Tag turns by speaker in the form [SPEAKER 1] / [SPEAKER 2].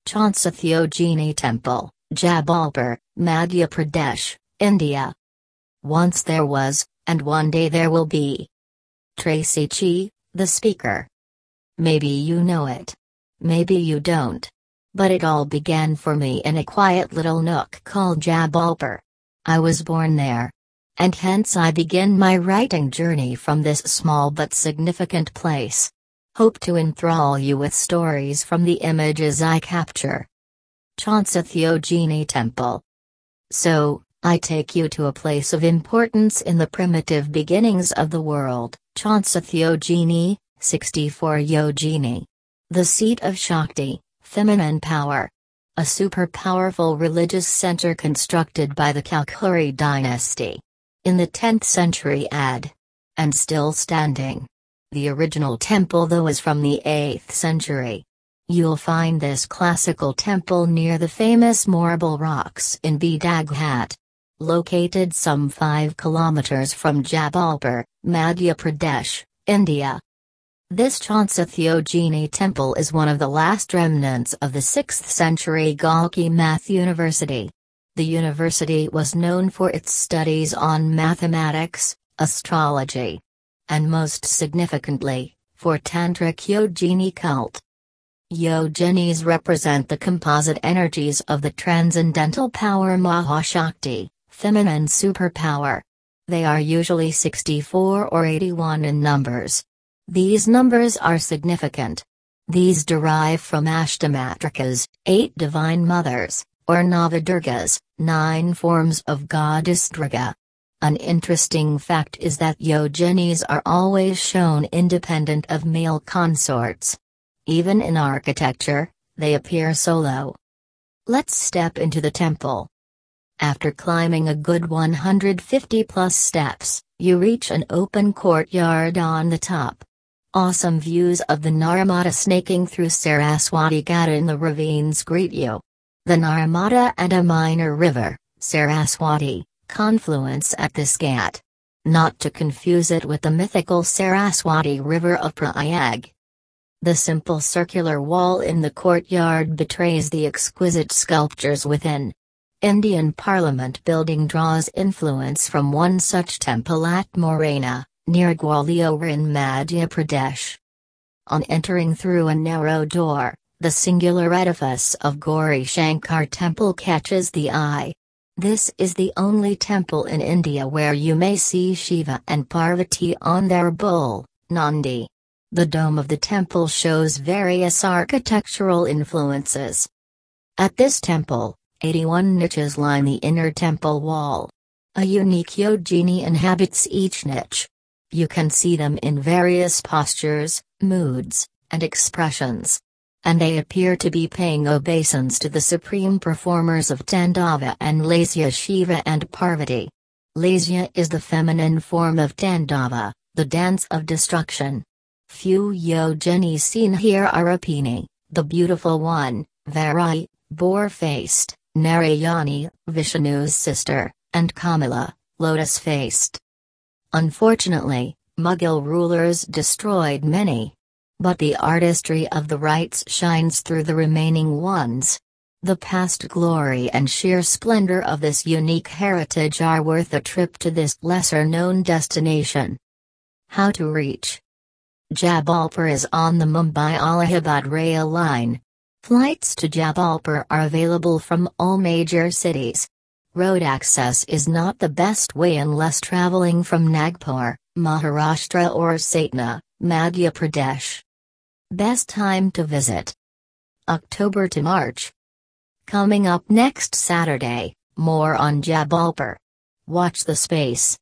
[SPEAKER 1] Chansathyogini Temple, Jabalpur, Madhya Pradesh, India. Once there was, and one day there will be. Tracy Chi, the speaker. Maybe you know it. Maybe you don't. But it all began for me in a quiet little nook called Jabalpur. I was born there. And hence I begin my writing journey from this small but significant place. Hope to enthrall you with stories from the images I capture. Chansathyogini Temple. So, I take you to a place of importance in the primitive beginnings of the world, Chansathyogini, 64 Yogini. The seat of Shakti, feminine power. A super powerful religious center constructed by the Kalkuri dynasty. In the 10th century AD. And still standing. The original temple though is from the 8th century. You'll find this classical temple near the famous Marble Rocks in Badaghat. Located some 5 kilometers from Jabalpur, Madhya Pradesh, India. This Chansathyogini temple is one of the last remnants of the 6th century Galki Math University. The university was known for its studies on mathematics, astrology, and most significantly, for Tantric Yogini cult. Yoginis represent the composite energies of the transcendental power Mahashakti, feminine superpower. They are usually 64 or 81 in numbers. These numbers are significant. These derive from Ashtamatrikas, 8 divine mothers, or Navadurgas, 9 forms of goddess Durga. An interesting fact is that yoginis are always shown independent of male consorts. Even in architecture, they appear solo. Let's step into the temple. After climbing a good 150 plus steps, you reach an open courtyard on the top. Awesome views of the Narmada snaking through Saraswati Ghat in the ravines greet you. The Narmada and a minor river, Saraswati, confluence at this ghat. Not to confuse it with the mythical Saraswati River of Prayag. The simple circular wall in the courtyard betrays the exquisite sculptures within. Indian Parliament building draws influence from one such temple at Morena, near Gwalior in Madhya Pradesh. On entering through a narrow door, the singular edifice of Gauri Shankar Temple catches the eye. This is the only temple in India where you may see Shiva and Parvati on their bull, Nandi. The dome of the temple shows various architectural influences. At this temple, 81 niches line the inner temple wall. A unique yogini inhabits each niche. You can see them in various postures, moods, and expressions. And they appear to be paying obeisance to the supreme performers of Tandava and Lasya Shiva and Parvati. Lasya is the feminine form of Tandava, the dance of destruction. Few yoginis seen here are Apini, the beautiful one, Varai, boar-faced, Narayani, Vishnu's sister, and Kamala, lotus-faced. Unfortunately, Mughal rulers destroyed many. But the artistry of the rites shines through the remaining ones. The past glory and sheer splendor of this unique heritage are worth a trip to this lesser-known destination. How to reach? Jabalpur is on the Mumbai-Allahabad rail line. Flights to Jabalpur are available from all major cities. Road access is not the best way unless traveling from Nagpur, Maharashtra or Satna, Madhya Pradesh. Best time to visit: October to March. Coming up next Saturday, more on Jabalpur. Watch the space.